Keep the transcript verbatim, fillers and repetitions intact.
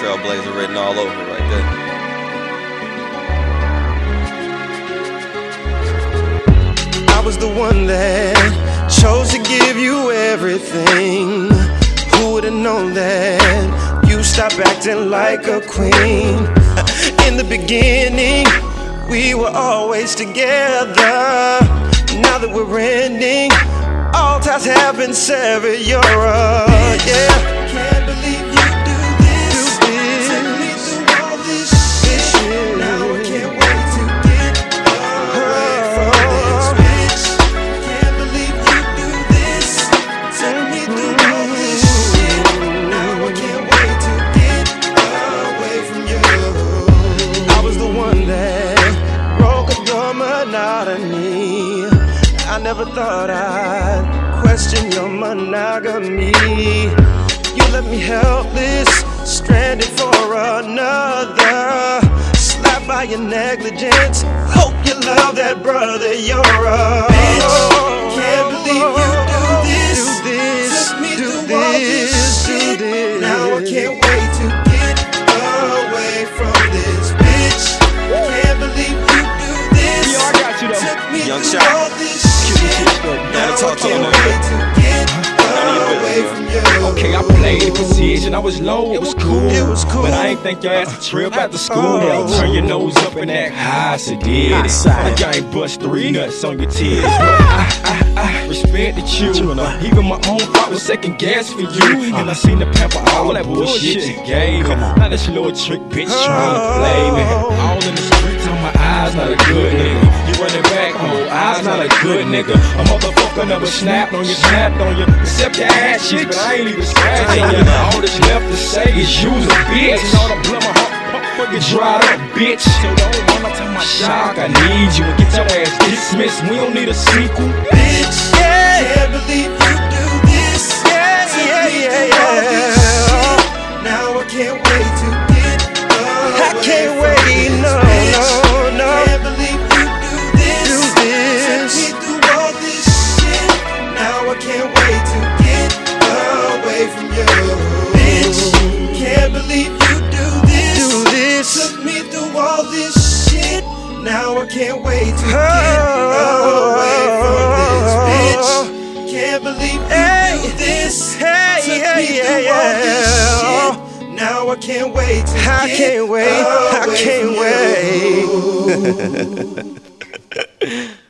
trailblazer written all over it right there. I was the one that chose to give you everything. Who would've known that you stopped acting like a queen? In the beginning, we were always together. Now that we're ending, all ties have been severed. You're a, yeah. Can't believe you do this. Do this. Take me through all this shit. Now I can't wait to get away from this bitch. Can't believe you do this. Take me through all this shit. Now I can't wait to get away from you. I was the one that broke up your monotony. I never thought I'd question your monogamy. You left me helpless, stranded for another. Slapped by your negligence. Hope you love that brother. You're a bitch. Can't believe you do this. Do this. Took me do through this. All this shit. Do this. Now I can't wait to get away from this bitch. Can't believe you do this. Yo, I got you though. Took me Young through Shot. all this shit. Gotta talk to him. Okay, I played the position, I was low, it was cool. It was cool. But I ain't think your ass a trip after school. Oh. Turn your nose up and act high, so did it. Like I ain't bust three nuts on your titties. I, I, I respected you. Even my own heart was second guess for you. And I seen the pepper all that bullshit you gave me. Now this little trick bitch trying to play me. All in the streets on my eyes, not a good nigga. You running back, oh, eyes not a good nigga. A motherfucker never snapped on you, snapped on you. Except your ass shit, but I ain't even scratching you. All that's left to say is you's a bitch. And all the blood my heart fucking dried up, bitch. So don't run up to my shock, I need you. And get your ass dismissed, we don't need a sequel. Bitch, yeah. Can't believe you do this. Yeah, yeah, yeah, yeah. Now I can't wait to get away. I can't wait, no, no, no. Can't believe you do this. Do this. Take me through all this shit. Now I can't wait to get away from you. Bitch, can't believe you do this. Do this. Took me through all this shit. Now I can't wait to get away from this bitch. Can't believe you hey, do this. Hey, Took yeah, me yeah, through all this shit. Now I can't wait to I get can't wait. I can't wait.